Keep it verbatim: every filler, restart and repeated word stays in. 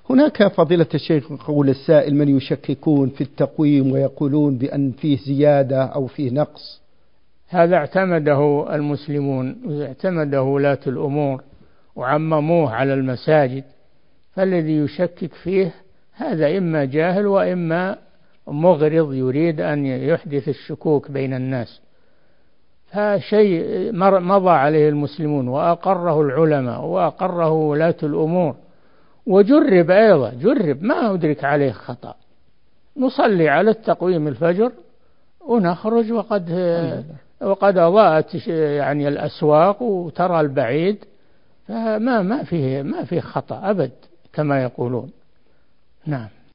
هناك فضيلة الشيخ قول السائل من يشككون في التقويم ويقولون بأن فيه زيادة أو فيه نقص. هذا اعتمده المسلمون، اعتمده ولاة الأمور وعمموه على المساجد، فالذي يشكك فيه هذا إما جاهل وإما مغرض يريد أن يحدث الشكوك بين الناس. فشيء مضى عليه المسلمون وأقره العلماء وأقره ولاة الأمور، وجرب أيضا، جرب ما أدرك عليه خطأ. نصلي على التقويم الفجر ونخرج وقد وقد أضاءت يعني الأسواق وترى البعيد، فما ما فيه ما فيه خطأ أبد كما يقولون. نعم.